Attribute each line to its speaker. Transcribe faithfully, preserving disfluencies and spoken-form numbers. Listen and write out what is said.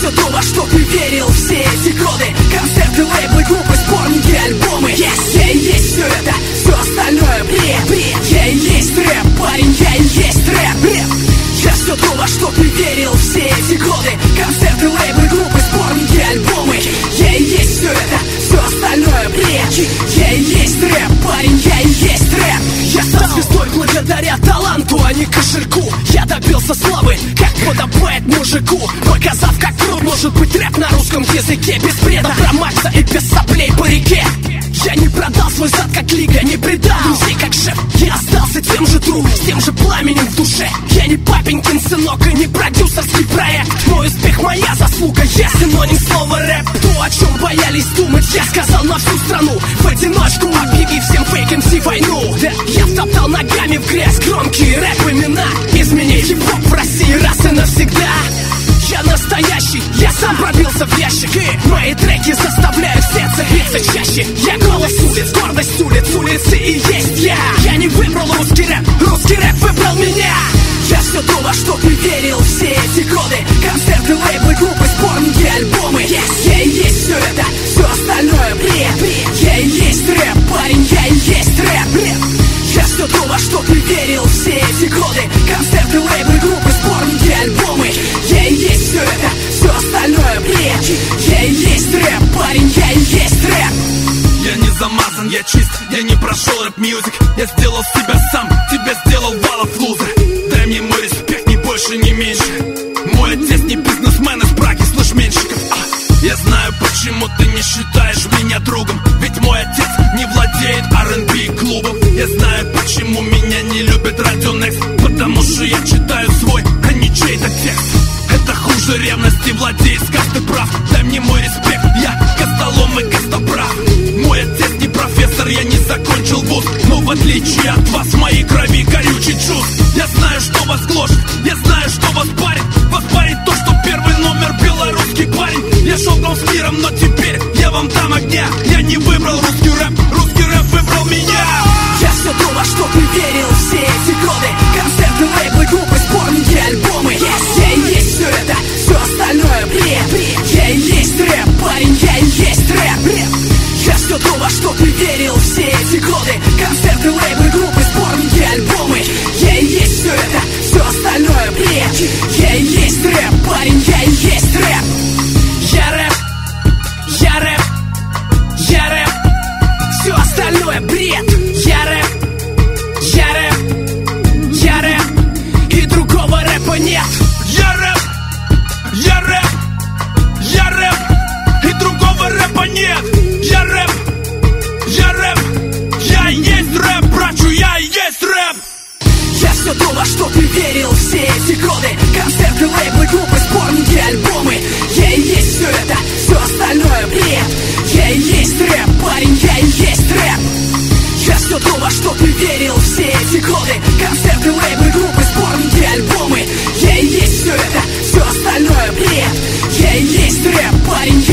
Speaker 1: все то, во что ты верил все эти годы. Концерты, лейблы, группы, сборники, альбомы. Yes. Я и есть все это, все остальное бред, бред. Я и есть рэп, парень, я и есть рэп, рэп. Я все то, во что ты верил все эти годы. Концерты, лейблы, группы, сборники, альбомы. Я и есть все это, все остальное бред. Я и есть рэп, парень, я и есть рэп. Я стал звездой благодаря таланту, а не кошельку. Я добился славы, как подобает мужику, показав, как крут может быть рэп на русском языке. Без бреда про Макса и без соплей по реке. Я не продал свой зад, как лига, не предал друзей, как шеф. Я остался тем же тру, с тем же пламенем в душе. Я не папенькин сынок и не продюсерский проект. Мой успех, моя заслуга, я синоним слова рэп. То, о чем боялись думать, я сказал на всю страну. В одиночку объявив всем фейк эм си войну. Да, я втоптал ногами в грязь громкие рэп-имена, изменив хип-хоп в России раз и навсегда. Я настоящий, я сам пробился в ящик. И мои треки заставляют сердце биться чаще. Я голос улиц, гордость улиц, улицы и есть я. Я не выбрал русский рэп, русский рэп выбрал меня. Я все то, во что ты верил все эти годы. Концерты, лейблы, группы, сборники, альбомы. Yes. Я и есть все это, все остальное бред, бред. Я и есть рэп, парень, я и есть рэп, рэп. Я все то, во что ты верил все эти годы. Концерты, лейблы, группы, сборники, альбомы. Я и есть все это, все остальное бред. Я и есть рэп, парень, я и есть рэп.
Speaker 2: Я не замазан, я чист, я не прошел рэп-мьюзик. Я сделал себя сам, тебя сделал Валов лузер. Дай мне мой респект, ни больше, ни меньше. Мой отец не бизнесмен из Праги, слышь, меньшиков. а, Я знаю, почему ты не считаешь меня другом. Ведь мой отец не владеет ар энд би клубом. Я знаю, почему меня не любит Радио Некст. Потому что я читаю свой, а не чей-то текст. Это хуже ревности, владеет каждый прав. Дай мне мой респект, я костолом и костоправ. Мой отец не профессор, я не закончил вуз. Но в отличие от вас, в моей крови горючий чувств. Я знаю, что вас гложет, я знаю, что вас парит. Вас парит то, что первый номер белорусский парень. Я шел там с миром, но теперь я вам дам огня. Я не выбрал русский рэп, русский рэп выбрал меня.
Speaker 1: Я все то, во что ты верил все эти годы. Концерты, лейблы, группы, сборники, альбомы. Yes. Я и есть все это, все остальное бред, бред. Я и есть рэп, парень, я и есть рэп, рэп. Я все то, во что ты верил все эти годы. Концерты, лейблы, группы, сборники, альбомы. Я и есть все это, все остальное бред. Я и есть рэп, парень, я и есть рэп. Я рэп, я рэп, я рэп. Все остальное бред. Я рэп, я рэп, я рэп. И другого рэпа нет.
Speaker 2: Я рэп, я рэп, я рэп. И другого рэпа нет. Я рэп, я рэп, я и есть рэп, братью, я и есть рэп.
Speaker 1: Я все то, во что ты верил все эти годы. Концерты, лейблы, группы, сборники, альбомы. Я и есть все это, все остальное бред. Я и есть рэп, парень, я и есть рэп. Я все то, во что ты верил все эти годы. Концерты, лейблы, группы, сборники, альбомы. Я и есть все это, все остальное бред. Я и есть рэп, парень,